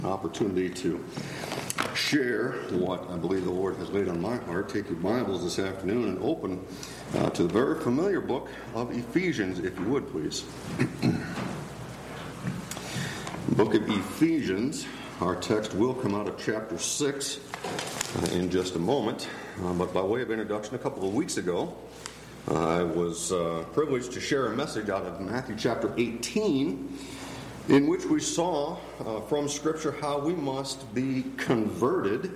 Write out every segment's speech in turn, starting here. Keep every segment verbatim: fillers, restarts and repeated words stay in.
Opportunity to share what I believe the Lord has laid on my heart. Take your Bibles this afternoon and open uh, to the very familiar book of Ephesians, if you would, please. Book of Ephesians. Our text will come out of chapter six uh, in just a moment. Uh, but by way of introduction, a couple of weeks ago, uh, I was uh, privileged to share a message out of Matthew chapter eighteen, in which we saw uh, from Scripture how we must be converted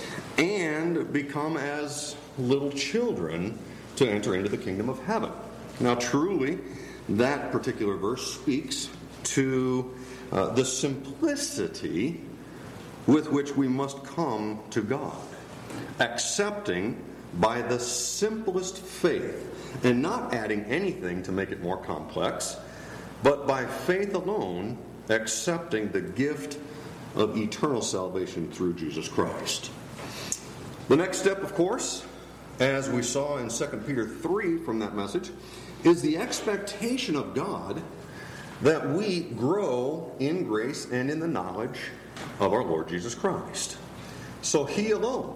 and become as little children to enter into the kingdom of heaven. Now, truly, that particular verse speaks to uh, the simplicity with which we must come to God, accepting by the simplest faith and not adding anything to make it more complex, but by faith alone, accepting the gift of eternal salvation through Jesus Christ. The next step, of course, as we saw in Second Peter three from that message, is the expectation of God that we grow in grace and in the knowledge of our Lord Jesus Christ. So He alone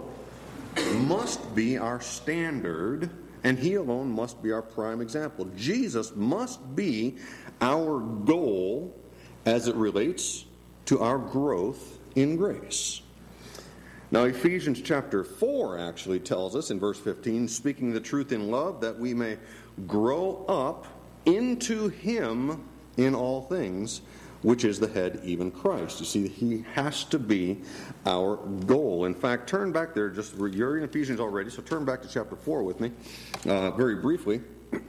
must be our standard, and He alone must be our prime example. Jesus must be our goal as it relates to our growth in grace. Now, Ephesians chapter four actually tells us in verse fifteen, speaking the truth in love, that we may grow up into Him in all things, which is the head, even Christ. You see, He has to be our goal. In fact, turn back there, just you're in Ephesians already, so turn back to chapter four with me, uh, very briefly.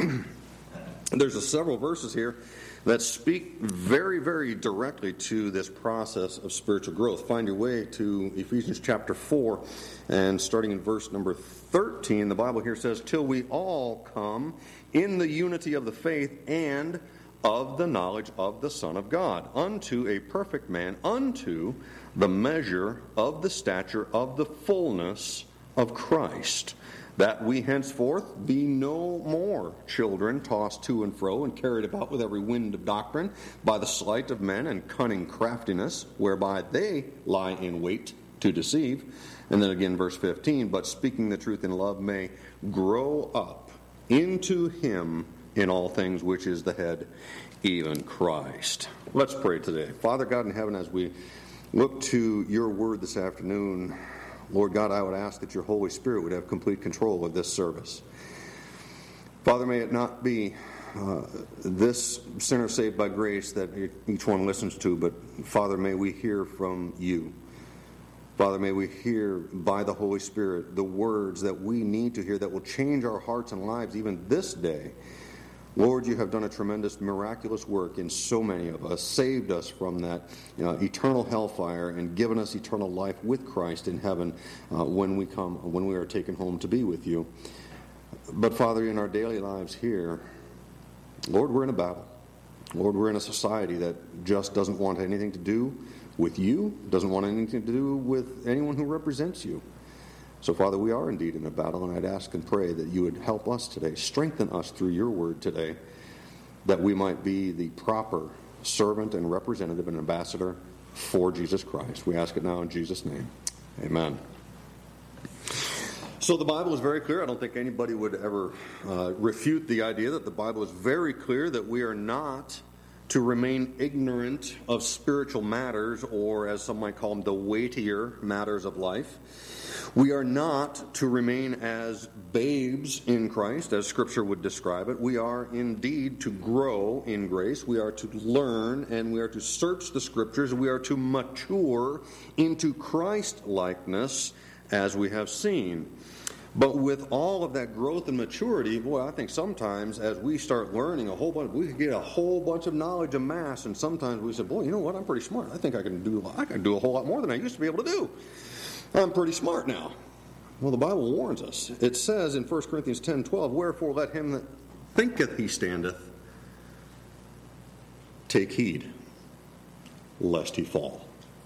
There's a several verses here that speak very, very directly to this process of spiritual growth. Find your way to Ephesians chapter four, and starting in verse number thirteen, the Bible here says, "Till we all come in the unity of the faith and of the knowledge of the Son of God, unto a perfect man, unto the measure of the stature of the fullness of Christ, that we henceforth be no more children tossed to and fro and carried about with every wind of doctrine by the sleight of men and cunning craftiness, whereby they lie in wait to deceive." And then again, verse fifteen, "But speaking the truth in love may grow up into Him in all things, which is the head, even Christ." Let's pray today. Father God in heaven, as we look to your word this afternoon, Lord God, I would ask that your Holy Spirit would have complete control of this service. Father, may it not be uh, this sinner saved by grace that each one listens to, but Father, may we hear from you. Father, may we hear by the Holy Spirit the words that we need to hear that will change our hearts and lives even this day. Lord, you have done a tremendous, miraculous work in so many of us, saved us from that you know, eternal hellfire, and given us eternal life with Christ in heaven uh, when we come, when we are taken home to be with you. But Father, in our daily lives here, Lord, we're in a battle. Lord, we're in a society that just doesn't want anything to do with you, doesn't want anything to do with anyone who represents you. So, Father, we are indeed in a battle, and I'd ask and pray that you would help us today, strengthen us through your word today, that we might be the proper servant and representative and ambassador for Jesus Christ. We ask it now in Jesus' name. Amen. So the Bible is very clear. I don't think anybody would ever uh, refute the idea that the Bible is very clear that we are not to remain ignorant of spiritual matters, or as some might call them, the weightier matters of life. We are not to remain as babes in Christ, as Scripture would describe it. We are indeed to grow in grace. We are to learn, and we are to search the Scriptures. We are to mature into Christ-likeness, as we have seen. But with all of that growth and maturity, boy, I think sometimes as we start learning a whole bunch, we get a whole bunch of knowledge amassed, and sometimes we say, boy, you know what, I'm pretty smart. I think I can do, I can do a whole lot more than I used to be able to do. I'm pretty smart now. Well, the Bible warns us. It says in First Corinthians ten twelve, "Wherefore let him that thinketh he standeth take heed, lest he fall."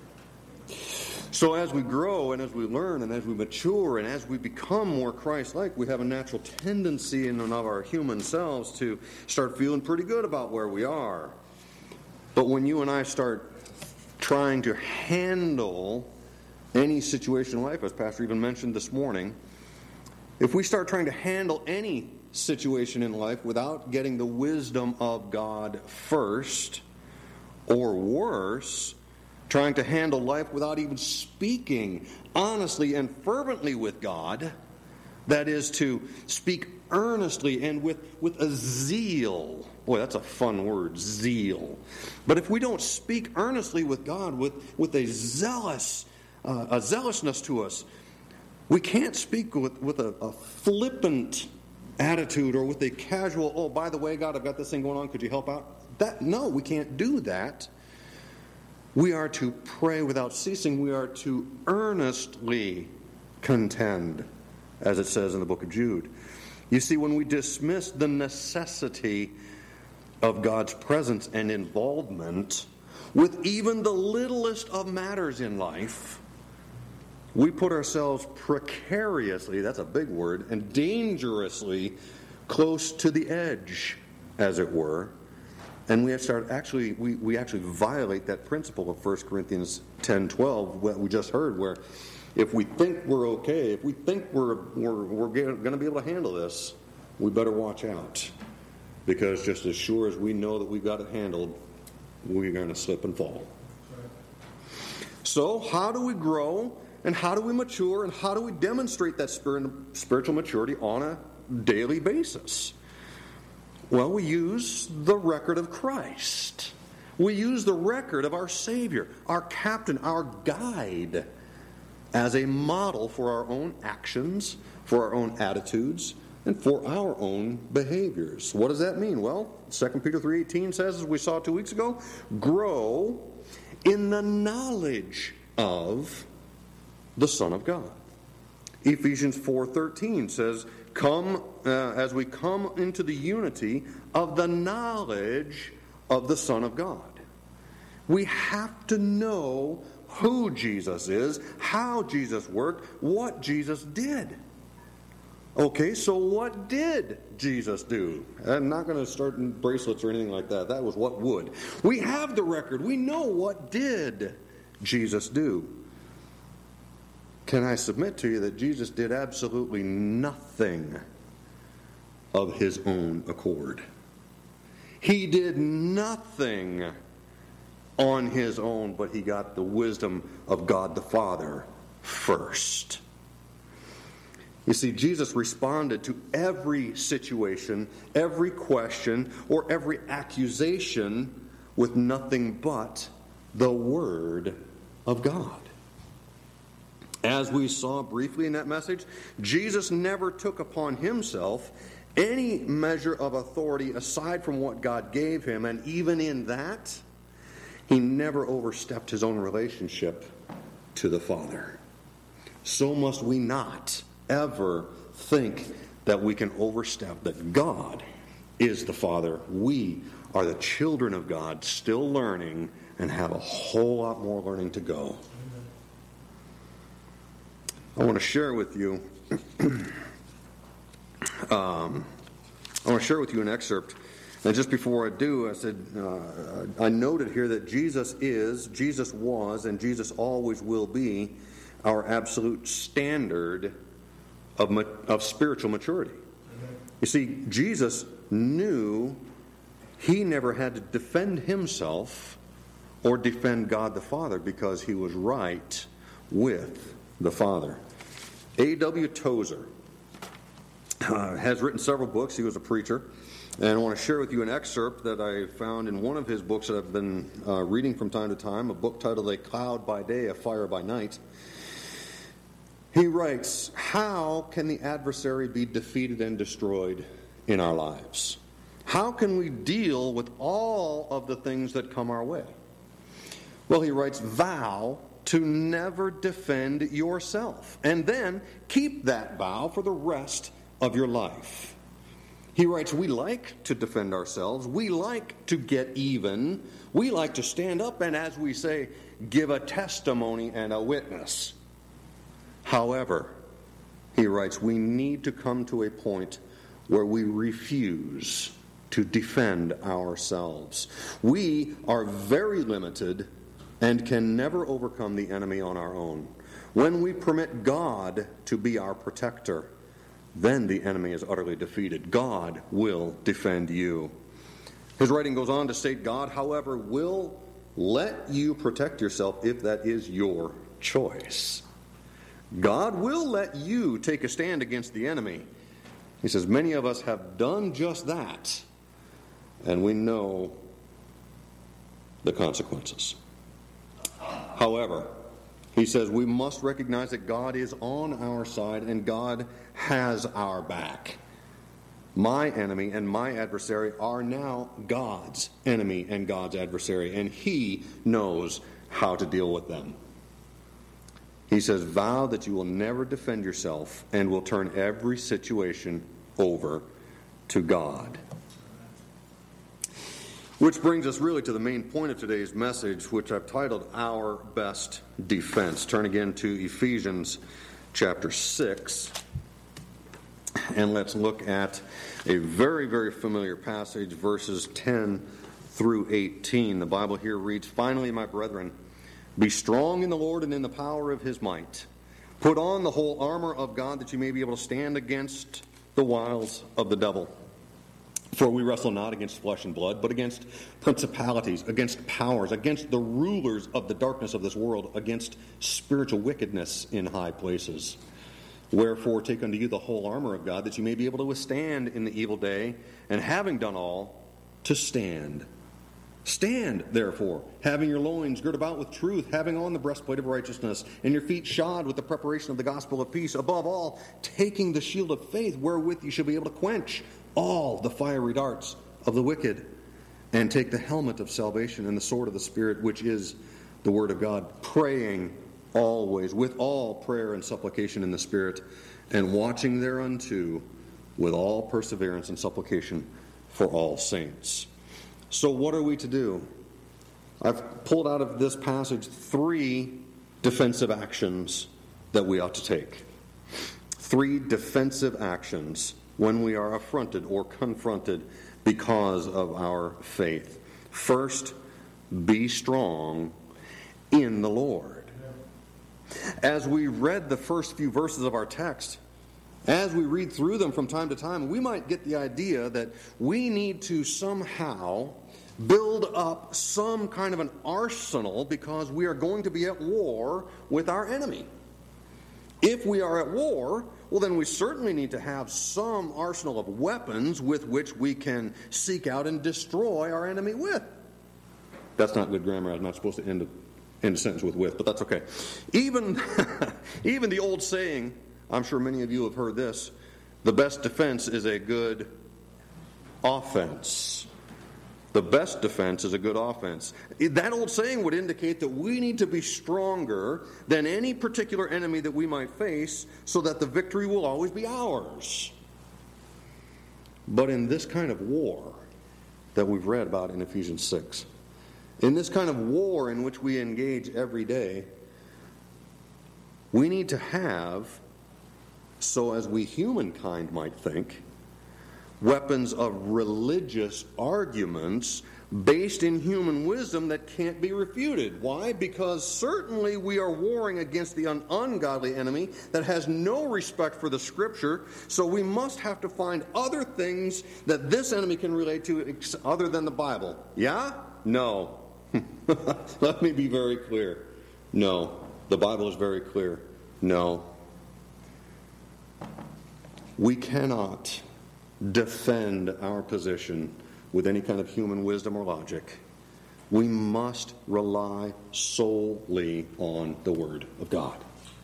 So as we grow and as we learn and as we mature and as we become more Christ-like, we have a natural tendency in and of our human selves to start feeling pretty good about where we are. But when you and I start trying to handle any situation in life, as Pastor even mentioned this morning, if we start trying to handle any situation in life without getting the wisdom of God first, or worse, trying to handle life without even speaking honestly and fervently with God, that is to speak earnestly and with, with a zeal. Boy, that's a fun word, zeal. But if we don't speak earnestly with God, with, with a zealous, uh, a zealousness to us, we can't speak with, with a, a flippant attitude or with a casual, oh, by the way, God, I've got this thing going on, could you help out? That, no, we can't do that. We are to pray without ceasing. We are to earnestly contend, as it says in the book of Jude. You see, when we dismiss the necessity of God's presence and involvement with even the littlest of matters in life, we put ourselves precariously, that's a big word, and dangerously close to the edge, as it were. And we have start actually we, we actually violate that principle of First Corinthians ten twelve, what we just heard, where if we think we're okay, if we think we're we're, we're going to be able to handle this, we better watch out. Because just as sure as we know that we've got it handled, we're going to slip and fall. So how do we grow, and how do we mature, and how do we demonstrate that spiritual maturity on a daily basis? Well, we use the record of Christ. We use the record of our Savior, our captain, our guide, as a model for our own actions, for our own attitudes, and for our own behaviors. What does that mean? Well, Second Peter three eighteen says, as we saw two weeks ago, grow in the knowledge of the Son of God. Ephesians four thirteen says, come uh, as we come into the unity of the knowledge of the Son of God. We have to know who Jesus is, how Jesus worked, what Jesus did. Okay, so what did Jesus do? I'm not going to start in bracelets or anything like that. That was what would. We have the record. We know what did Jesus do. Can I submit to you that Jesus did absolutely nothing of his own accord? He did nothing on his own, but he got the wisdom of God the Father first. You see, Jesus responded to every situation, every question, or every accusation with nothing but the Word of God. As we saw briefly in that message, Jesus never took upon himself any measure of authority aside from what God gave him, and even in that, he never overstepped his own relationship to the Father. So must we not ever think that we can overstep, that God is the Father. We are the children of God, still learning, and have a whole lot more learning to go. I want to share with you um, I want to share with you an excerpt. And just before I do, I said uh, I noted here that Jesus is, Jesus was, and Jesus always will be our absolute standard of of spiritual maturity. You see, Jesus knew he never had to defend himself or defend God the Father because he was right with the Father. A W Tozer uh, has written several books. He was a preacher. And I want to share with you an excerpt that I found in one of his books that I've been uh, reading from time to time, a book titled A Cloud by Day, a Fire by Night. He writes, how can the adversary be defeated and destroyed in our lives? How can we deal with all of the things that come our way? Well, he writes, vow to never defend yourself, and then keep that vow for the rest of your life. He writes, we like to defend ourselves. We like to get even. We like to stand up and, as we say, give a testimony and a witness. However, he writes, we need to come to a point where we refuse to defend ourselves. We are very limited and can never overcome the enemy on our own. When we permit God to be our protector, then the enemy is utterly defeated. God will defend you. His writing goes on to state, God, however, will let you protect yourself if that is your choice. God will let you take a stand against the enemy. He says, many of us have done just that, and we know the consequences. However, he says we must recognize that God is on our side and God has our back. My enemy and my adversary are now God's enemy and God's adversary, and He knows how to deal with them. He says, vow that you will never defend yourself and will turn every situation over to God. Which brings us really to the main point of today's message, which I've titled Our Best Defense. Turn again to Ephesians chapter six. And let's look at a very, very familiar passage, verses ten through eighteen. The Bible here reads, finally, my brethren, be strong in the Lord and in the power of His might. Put on the whole armor of God that you may be able to stand against the wiles of the devil. For we wrestle not against flesh and blood, but against principalities, against powers, against the rulers of the darkness of this world, against spiritual wickedness in high places. Wherefore take unto you the whole armor of God, that you may be able to withstand in the evil day, and having done all, to stand. Stand, therefore, having your loins girt about with truth, having on the breastplate of righteousness, and your feet shod with the preparation of the gospel of peace. Above all, taking the shield of faith, wherewith you shall be able to quench all the fiery darts of the wicked, and take the helmet of salvation and the sword of the Spirit, which is the word of God, praying always with all prayer and supplication in the Spirit, and watching thereunto with all perseverance and supplication for all saints. So what are we to do? I've pulled out of this passage three defensive actions that we ought to take. Three defensive actions when we are affronted or confronted because of our faith. First, be strong in the Lord. As we read the first few verses of our text, as we read through them from time to time, we might get the idea that we need to somehow build up some kind of an arsenal because we are going to be at war with our enemy. If we are at war, well, then we certainly need to have some arsenal of weapons with which we can seek out and destroy our enemy with. That's not good grammar. I'm not supposed to end a, end a sentence with with, but that's okay. Even, even the old saying, I'm sure many of you have heard this, the best defense is a good offense. The best defense is a good offense. That old saying would indicate that we need to be stronger than any particular enemy that we might face so that the victory will always be ours. But in this kind of war that we've read about in Ephesians six, in this kind of war in which we engage every day, we need to have, so as we humankind might think, weapons of religious arguments based in human wisdom that can't be refuted. Why? Because certainly we are warring against the un- ungodly enemy that has no respect for the Scripture, so we must have to find other things that this enemy can relate to ex- other than the Bible. Yeah? No. Let me be very clear. No. The Bible is very clear. No. We cannot defend our position with any kind of human wisdom or logic. We must rely solely on the Word of God.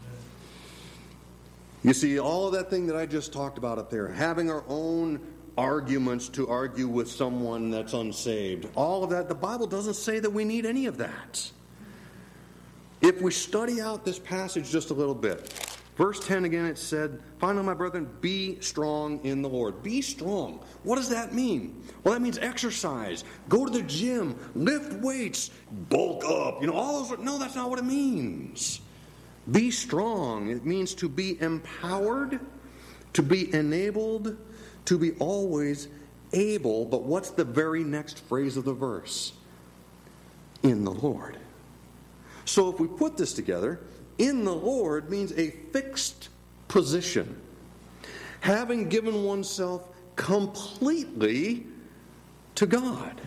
You see, all of that thing that I just talked about up there, having our own arguments to argue with someone that's unsaved, all of that, the Bible doesn't say that we need any of that. If we study out this passage just a little bit, verse ten again, it said, finally, my brethren, be strong in the Lord. Be strong. What does that mean? Well, that means exercise. Go to the gym. Lift weights. Bulk up. You know, all those. No, that's not what it means. Be strong. It means to be empowered, to be enabled, to be always able. But what's the very next phrase of the verse? In the Lord. So if we put this together, in the Lord means a fixed position. Having given oneself completely to God.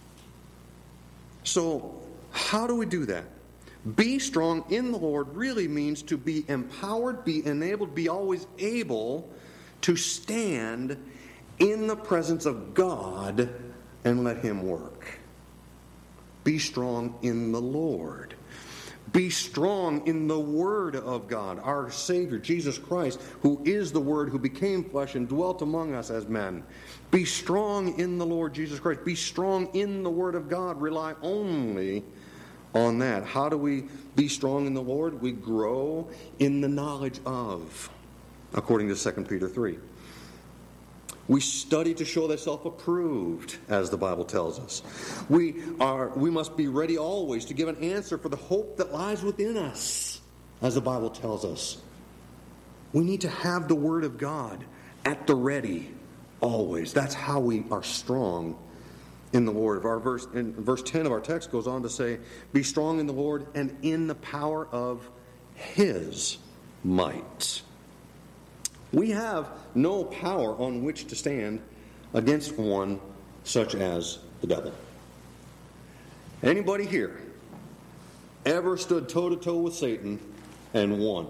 So, how do we do that? Be strong in the Lord really means to be empowered, be enabled, be always able to stand in the presence of God and let Him work. Be strong in the Lord. Be strong in the Word of God, our Savior, Jesus Christ, who is the Word who became flesh and dwelt among us as men. Be strong in the Lord Jesus Christ. Be strong in the Word of God. Rely only on that. How do we be strong in the Lord? We grow in the knowledge of, according to Second Peter three. We study to show thyself approved, as the Bible tells us. We are we must be ready always to give an answer for the hope that lies within us, as the Bible tells us. We need to have the Word of God at the ready always. That's how we are strong in the Lord. Our verse in verse ten of our text goes on to say, "Be strong in the Lord and in the power of His might." We have no power on which to stand against one such as the devil. Anybody here ever stood toe-to-toe with Satan and won?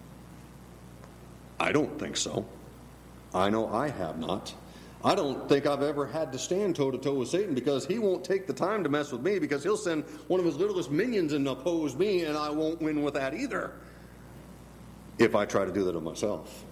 I don't think so. I know I have not. I don't think I've ever had to stand toe-to-toe with Satan because he won't take the time to mess with me, because he'll send one of his littlest minions and oppose me, and I won't win with that either if I try to do that of myself.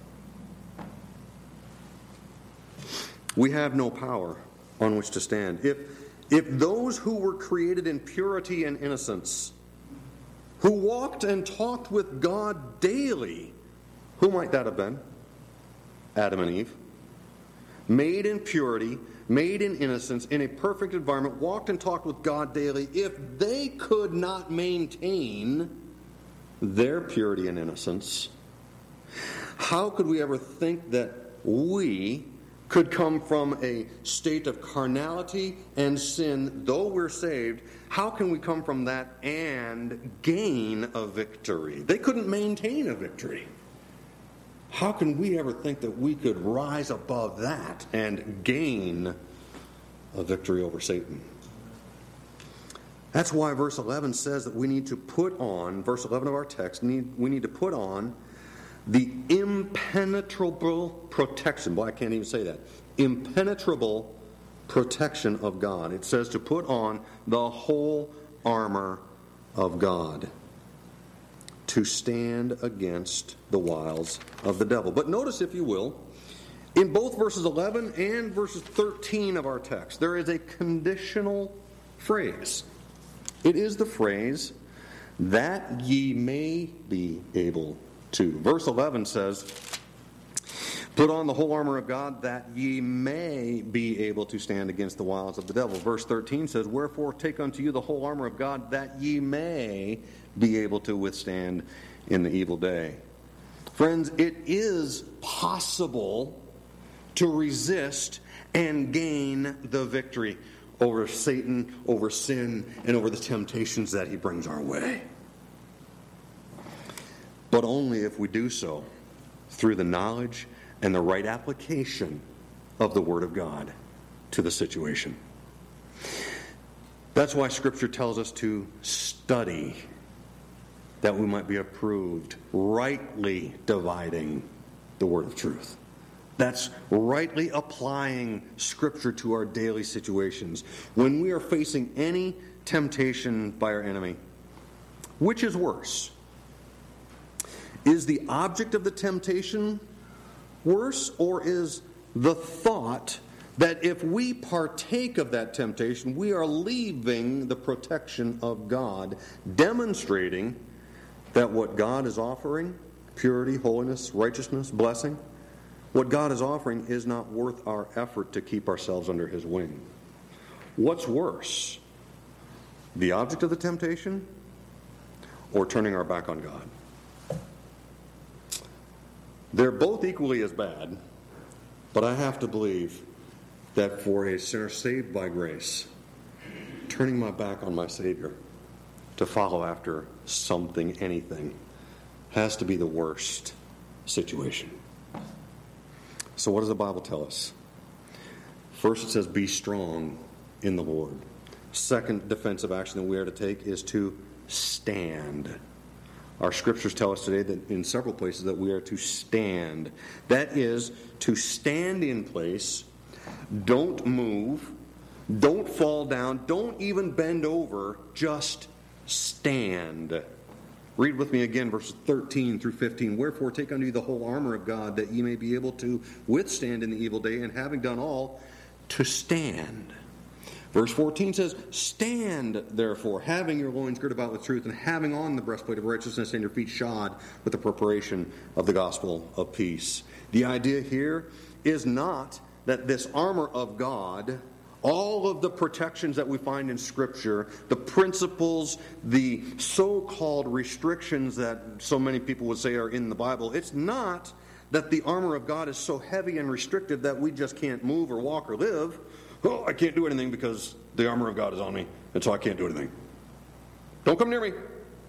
We have no power on which to stand. If, if those who were created in purity and innocence, who walked and talked with God daily, who might that have been? Adam and Eve. Made in purity, made in innocence, in a perfect environment, walked and talked with God daily. If they could not maintain their purity and innocence, how could we ever think that we could come from a state of carnality and sin, though we're saved? How can we come from that and gain a victory? They couldn't maintain a victory. How can we ever think that we could rise above that and gain a victory over Satan? That's why verse eleven says that we need to put on, verse eleven of our text, need, we need to put on the impenetrable protection. Boy, I can't even say that. Impenetrable protection of God. It says to put on the whole armor of God to stand against the wiles of the devil. But notice, if you will, in both verses eleven and verses thirteen of our text, there is a conditional phrase. It is the phrase, that ye may be able to. Verse eleven says, put on the whole armor of God that ye may be able to stand against the wiles of the devil. Verse thirteen says, wherefore take unto you the whole armor of God that ye may be able to withstand in the evil day. Friends, it is possible to resist and gain the victory over Satan, over sin, and over the temptations that he brings our way. But only if we do so through the knowledge and the right application of the Word of God to the situation. That's why Scripture tells us to study, that we might be approved, rightly dividing the word of truth. That's rightly applying Scripture to our daily situations. When we are facing any temptation by our enemy, which is worse? Is the object of the temptation worse, or is the thought that if we partake of that temptation, we are leaving the protection of God, demonstrating that what God is offering, purity, holiness, righteousness, blessing, what God is offering is not worth our effort to keep ourselves under His wing? What's worse? The object of the temptation, or turning our back on God? They're both equally as bad, but I have to believe that for a sinner saved by grace, turning my back on my Savior to follow after something, anything, has to be the worst situation. So what does the Bible tell us? First, it says, be strong in the Lord. Second defensive action that we are to take is to stand. Our scriptures tell us today that in several places that we are to stand. That is, to stand in place. Don't move. Don't fall down. Don't even bend over. Just stand. Read with me again verses thirteen through fifteen. Wherefore take unto you the whole armor of God, that ye may be able to withstand in the evil day, and having done all, to stand. Verse fourteen says, stand therefore, having your loins girt about with truth, and having on the breastplate of righteousness, and your feet shod with the preparation of the gospel of peace. The idea here is not that this armor of God, all of the protections that we find in Scripture, the principles, the so-called restrictions that so many people would say are in the Bible, it's not that the armor of God is so heavy and restrictive that we just can't move or walk or live. Oh, I can't do anything because the armor of God is on me, and so I can't do anything. Don't come near me.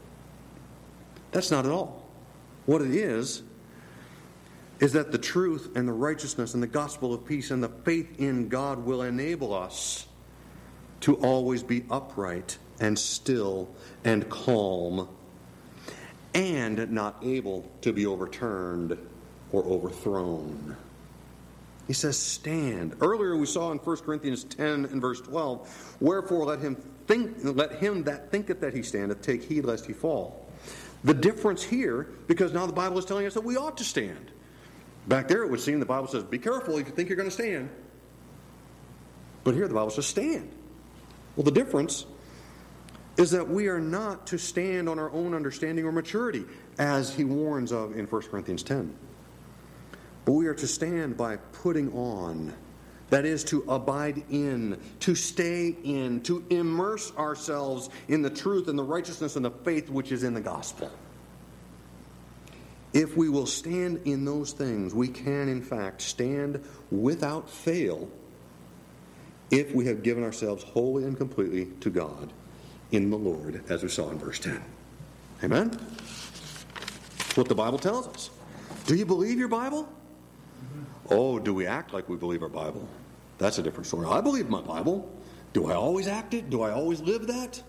That's not at all. What it is, is that the truth and the righteousness and the gospel of peace and the faith in God will enable us to always be upright and still and calm and not able to be overturned or overthrown. He says, stand. Earlier we saw in First Corinthians ten and verse twelve, wherefore let him think, let him that thinketh that he standeth take heed lest he fall. The difference here, because now the Bible is telling us that we ought to stand. Back there it would seem the Bible says, be careful if you think you're going to stand. But here the Bible says, stand. Well, the difference is that we are not to stand on our own understanding or maturity, as he warns of in First Corinthians ten. But we are to stand by putting on. That is, to abide in, to stay in, to immerse ourselves in the truth and the righteousness and the faith which is in the gospel. If we will stand in those things, we can, in fact, stand without fail if we have given ourselves wholly and completely to God in the Lord, as we saw in verse ten. Amen? That's what the Bible tells us. Do you believe your Bible? Oh, do we act like we believe our Bible? That's a different story. I believe my Bible. Do I always act it? Do I always live that?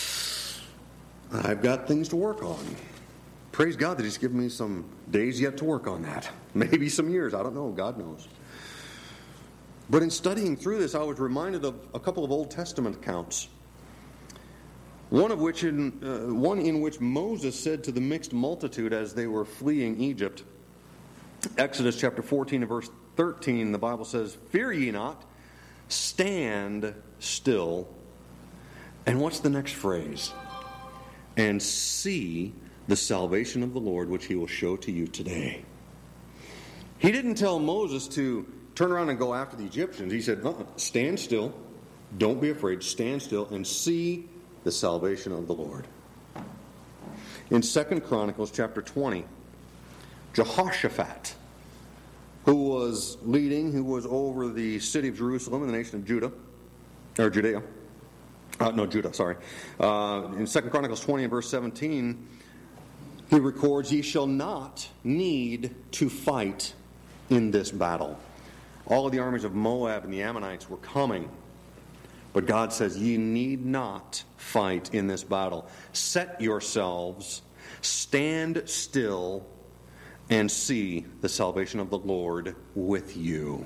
I've got things to work on. Praise God that He's given me some days yet to work on that. Maybe some years. I don't know. God knows. But in studying through this, I was reminded of a couple of Old Testament accounts. One of which, in, uh, one in which Moses said to the mixed multitude as they were fleeing Egypt, Exodus chapter fourteen and verse thirteen, the Bible says, fear ye not, stand still. And what's the next phrase? And see the salvation of the Lord, which He will show to you today. He didn't tell Moses to turn around and go after the Egyptians. He said, uh-uh, stand still, don't be afraid, stand still, and see the salvation of the Lord. In Second Chronicles chapter twenty, Jehoshaphat, who was leading, who was over the city of Jerusalem and the nation of Judah, or Judea, uh, no, Judah, sorry. Uh, in Second Chronicles twenty and verse seventeen, he records, ye shall not need to fight in this battle. All of the armies of Moab and the Ammonites were coming. But God says, ye need not fight in this battle. Set yourselves, stand still, and see the salvation of the Lord with you.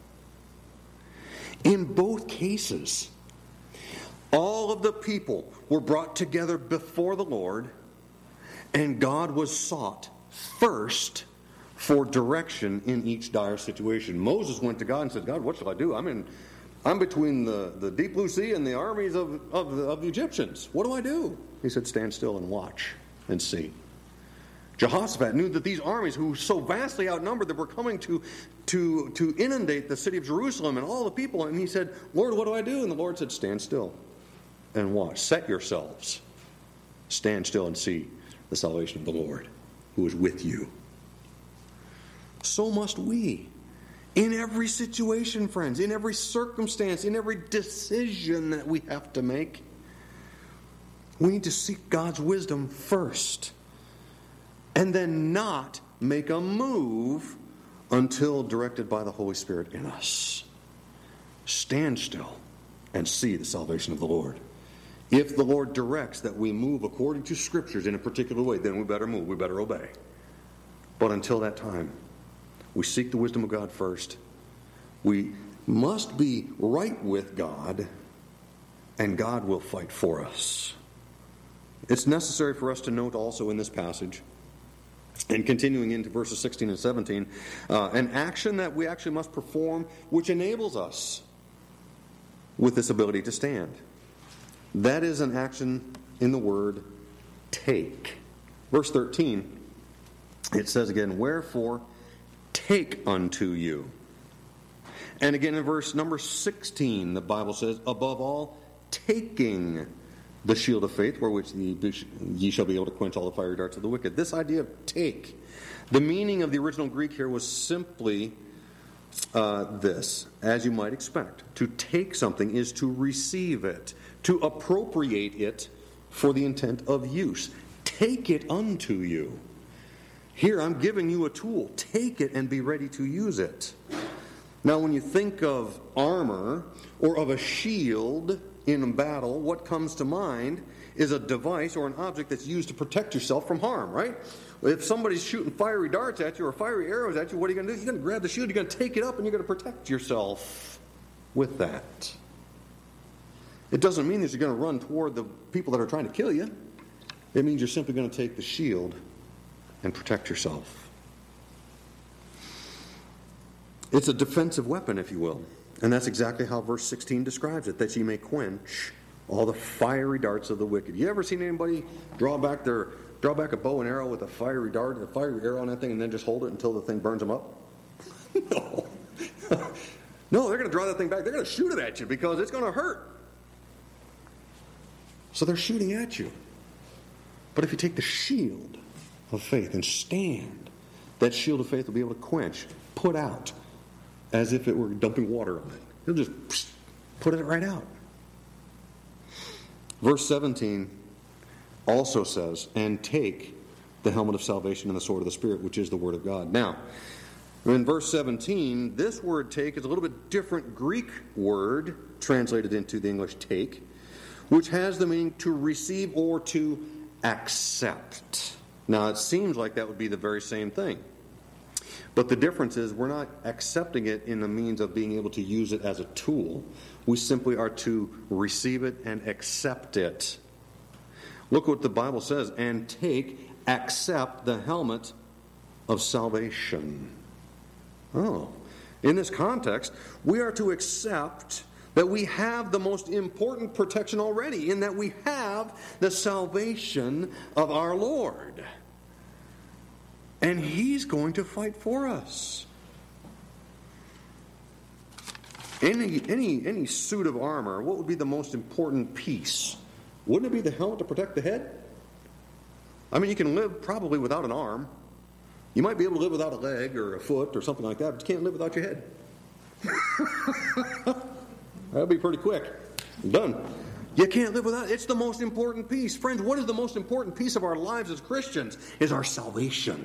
In both cases, all of the people were brought together before the Lord, and God was sought first for direction in each dire situation. Moses went to God and said, God, what shall I do? I'm in, I'm between the, the deep blue sea and the armies of, of, the, of the Egyptians. What do I do? He said, stand still and watch and see. Jehoshaphat knew that these armies, who were so vastly outnumbered, that were coming to, to, to inundate the city of Jerusalem and all the people. And he said, Lord, what do I do? And the Lord said, stand still and watch. Set yourselves. Stand still and see the salvation of the Lord, who is with you. So must we. In every situation, friends, in every circumstance, in every decision that we have to make, We need to seek God's wisdom first, and then not make a move until directed by the Holy Spirit in us. Stand still and see the salvation of the Lord. If the Lord directs that we move according to Scriptures in a particular way, then we better move, we better obey. But until that time, we seek the wisdom of God first. We must be right with God, and God will fight for us. It's necessary for us to note also in this passage, and continuing into verses sixteen and seventeen, uh, an action that we actually must perform which enables us with this ability to stand. That is an action in the word take. Verse thirteen, it says again, wherefore take unto you. And again in verse number sixteen, the Bible says, above all, taking the shield of faith, wherewith ye shall be able to quench all the fiery darts of the wicked. This idea of take, the meaning of the original Greek here was simply uh, this, as you might expect. To take something is to receive it, to appropriate it for the intent of use. Take it unto you. Here I'm giving you a tool. Take it and be ready to use it. Now when you think of armor or of a shield in battle, what comes to mind is a device or an object that's used to protect yourself from harm, right? If somebody's shooting fiery darts at you or fiery arrows at you, what are you going to do? You're going to grab the shield, you're going to take it up, and you're going to protect yourself with that. It doesn't mean that you're going to run toward the people that are trying to kill you. It means you're simply going to take the shield and protect yourself. It's a defensive weapon, if you will. And that's exactly how verse sixteen describes it, that ye may quench all the fiery darts of the wicked. You ever seen anybody draw back their draw back a bow and arrow with a fiery dart, a fiery arrow on that thing, and then just hold it until the thing burns them up? No. No, they're going to draw that thing back. They're going to shoot it at you because it's going to hurt. So they're shooting at you. But if you take the shield of faith and stand, that shield of faith will be able to quench, put out, as if it were dumping water on it. He'll just psh, put it right out. Verse seventeen also says, and take the helmet of salvation and the sword of the Spirit, which is the Word of God. Now, in verse seventeen, this word take is a little bit different Greek word translated into the English take, which has the meaning to receive or to accept. Now, it seems like that would be the very same thing. But the difference is we're not accepting it in the means of being able to use it as a tool. We simply are to receive it and accept it. Look what the Bible says, and take, accept the helmet of salvation. Oh, in this context, we are to accept that we have the most important protection already, in that we have the salvation of our Lord. And He's going to fight for us. Any, any, any suit of armor, what would be the most important piece? Wouldn't it be the helmet to protect the head? I mean, you can live probably without an arm. You might be able to live without a leg or a foot or something like that, but you can't live without your head. That'll be pretty quick. Done. You can't live without it. It's the most important piece. Friends, what is the most important piece of our lives as Christians? Is our salvation.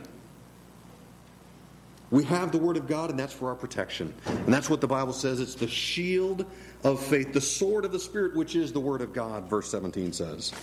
We have the Word of God, and that's for our protection. And that's what the Bible says. It's the shield of faith, the sword of the Spirit, which is the Word of God, verse seventeen says.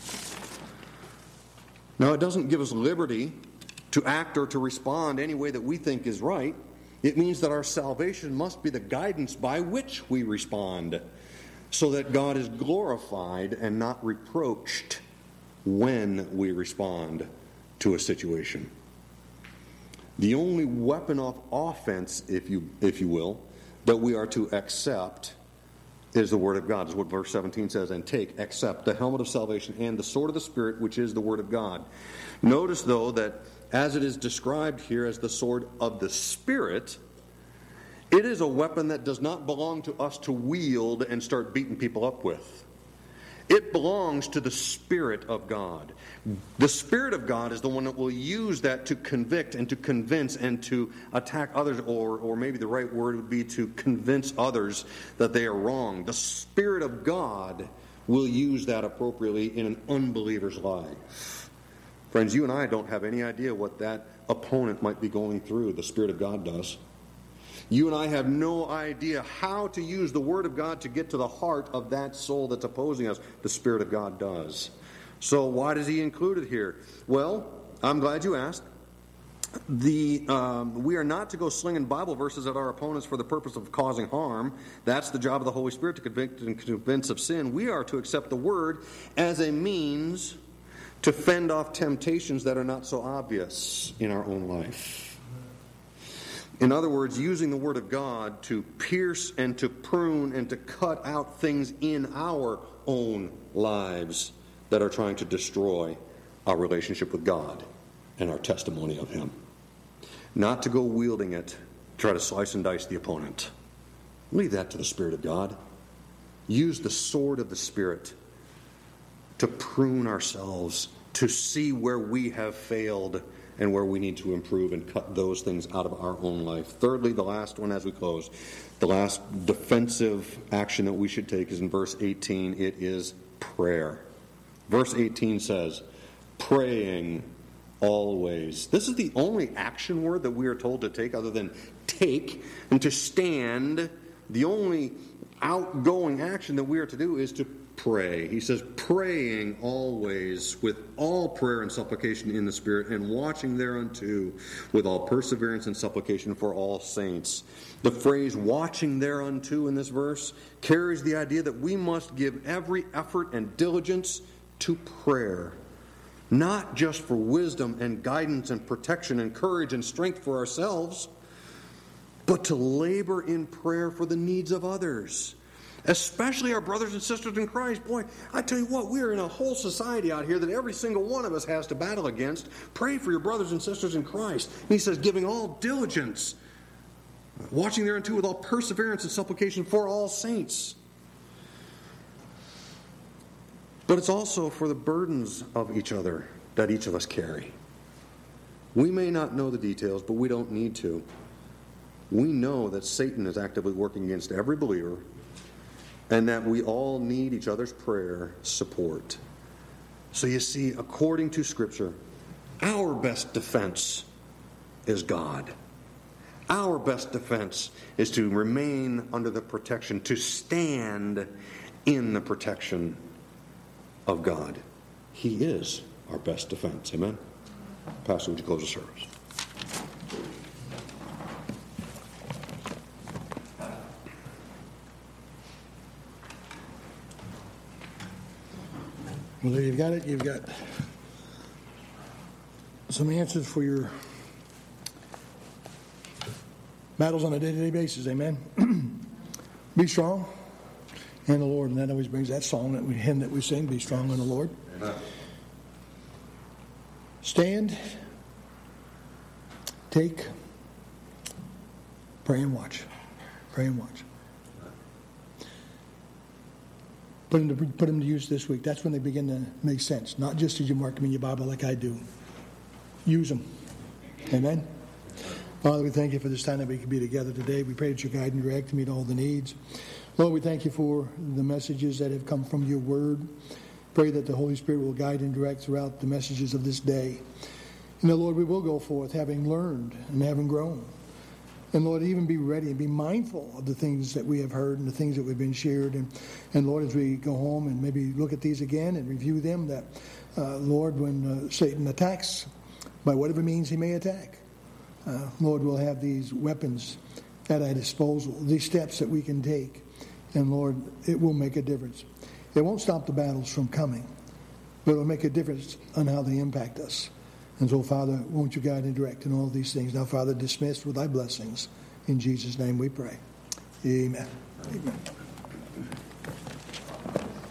Now, it doesn't give us liberty to act or to respond any way that we think is right. It means that our salvation must be the guidance by which we respond, so that God is glorified and not reproached when we respond to a situation. The only weapon of offense, if you if you will, that we are to accept is the Word of God, is what verse seventeen says, and take, accept the helmet of salvation and the sword of the Spirit, which is the Word of God. Notice, though, that as it is described here as the sword of the Spirit, it is a weapon that does not belong to us to wield and start beating people up with. It belongs to the Spirit of God. The Spirit of God is the one that will use that to convict and to convince and to attack others, or, or maybe the right word would be to convince others that they are wrong. The Spirit of God will use that appropriately in an unbeliever's life. Friends, you and I don't have any idea what that opponent might be going through. The Spirit of God does. You and I have no idea how to use the Word of God to get to the heart of that soul that's opposing us. The Spirit of God does. So why does He include it here? Well, I'm glad you asked. The um, we are not to go slinging Bible verses at our opponents for the purpose of causing harm. That's the job of the Holy Spirit, to convict and convince of sin. We are to accept the Word as a means to fend off temptations that are not so obvious in our own life. In other words, using the Word of God to pierce and to prune and to cut out things in our own lives that are trying to destroy our relationship with God and our testimony of Him. Not to go wielding it to try to slice and dice the opponent. Leave that to the Spirit of God. Use the sword of the Spirit to prune ourselves, to see where we have failed and where we need to improve and cut those things out of our own life. Thirdly, the last one as we close, the last defensive action that we should take is in verse eighteen. It is prayer. Verse eighteen says, praying always. This is the only action word that we are told to take other than take and to stand. The only outgoing action that we are to do is to pray. He says, praying always with all prayer and supplication in the Spirit, and watching thereunto with all perseverance and supplication for all saints. The phrase watching thereunto in this verse carries the idea that we must give every effort and diligence to prayer. Not just for wisdom and guidance and protection and courage and strength for ourselves, but to labor in prayer for the needs of others. Especially our brothers and sisters in Christ. Boy, I tell you what, we're in a whole society out here that every single one of us has to battle against. Pray for your brothers and sisters in Christ. And he says, giving all diligence, watching thereunto with all perseverance and supplication for all saints. But it's also for the burdens of each other that each of us carry. We may not know the details, but we don't need to. We know that Satan is actively working against every believer, and that we all need each other's prayer support. So you see, according to Scripture, our best defense is God. Our best defense is to remain under the protection, to stand in the protection of God. He is our best defense. Amen? Pastor, would you close the service? Well, there you've got it. You've got some answers for your battles on a day-to-day basis. Amen. Be strong in the Lord. And that always brings that song, that we, hymn that we sing, Be Strong in the Lord. Amen. Stand, take, pray and watch. Pray and watch. Put them, to, put them to use this week. That's when they begin to make sense. Not just as you mark them in your Bible like I do. Use them. Amen? Father, we thank you for this time that we can be together today. We pray that you guide and direct to meet all the needs. Lord, we thank you for the messages that have come from your word. Pray that the Holy Spirit will guide and direct throughout the messages of this day. And, Lord, we will go forth having learned and having grown. And, Lord, even be ready and be mindful of the things that we have heard and the things that we've been shared. And, and Lord, as we go home and maybe look at these again and review them, that, uh, Lord, when uh, Satan attacks, by whatever means he may attack, uh, Lord, we'll have these weapons at our disposal, these steps that we can take. And, Lord, it will make a difference. It won't stop the battles from coming, but it will make a difference on how they impact us. And so, Father, won't you guide and direct in all these things? Now, Father, dismissed with thy blessings. In Jesus' name we pray. Amen. Amen.